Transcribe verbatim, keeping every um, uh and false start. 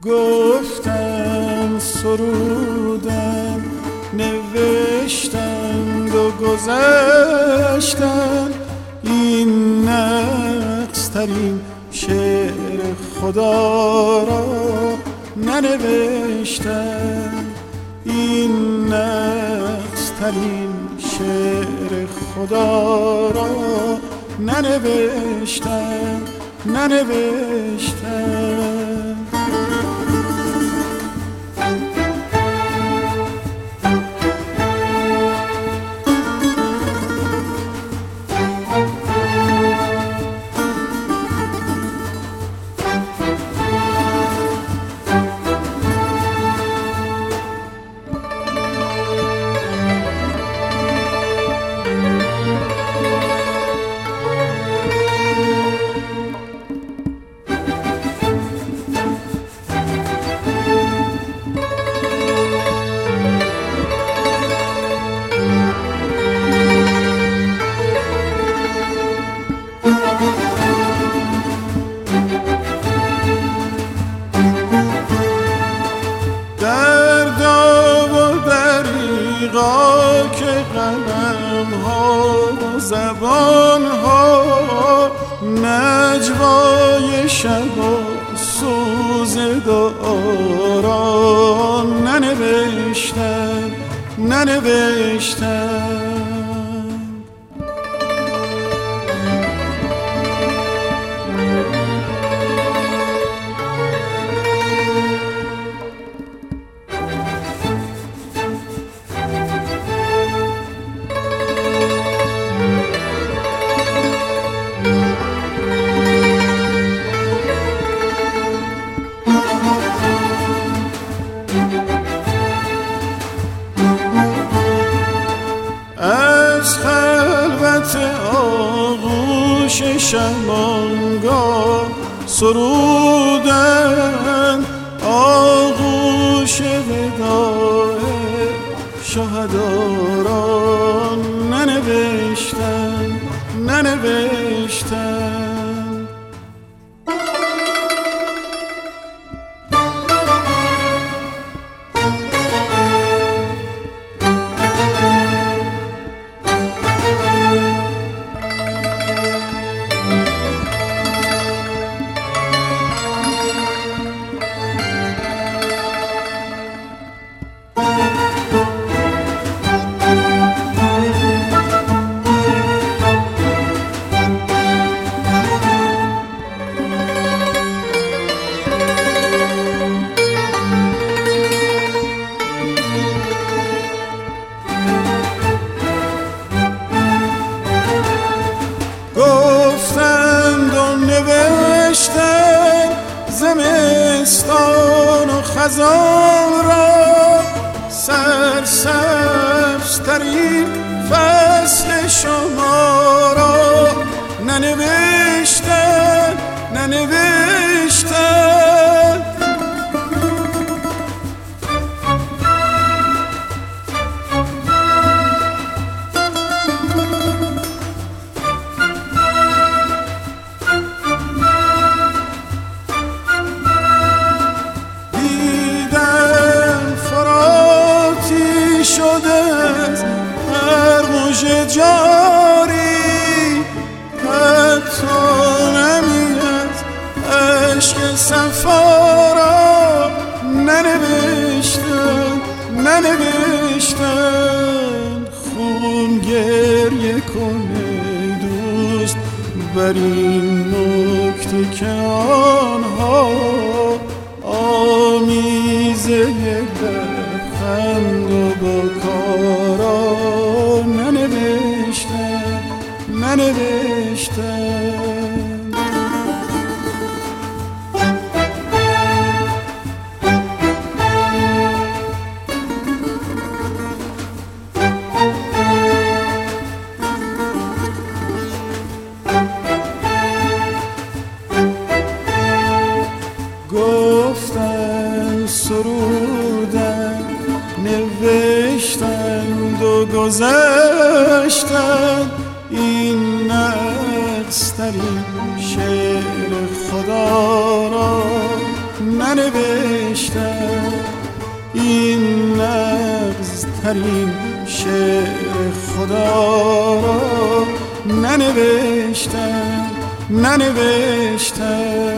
گفتن سرودن نوشتند و گذشتن، این نقص ترین شعر خدا را ننوشتن، این نقص ترین شعر خدا را ننوشتن ننوشتن که قلم ها و زبان ها نجوای شب و سوز داران ننوشتن ننوشتن از خلوت آغوش شمانگاه سرودن آغوش وداع شهدا را ننوشتن ننوشتن زمستان و خزان را سرسبزترین فصل شما را ننوشتن ننوشتن جاری حتی نمیاد عشق صفا را ننوشتن ننوشتن خون گریه کنه دوست بر این نکته که آنها آمیزه لبخند و بکارا ننوشتن ننوشتن گفتن سرودن نوشتند و گذشتند، این نقص‌ترین شعر خدا را ننوشتند. این شعر خدا را ننوشتم ننوشتم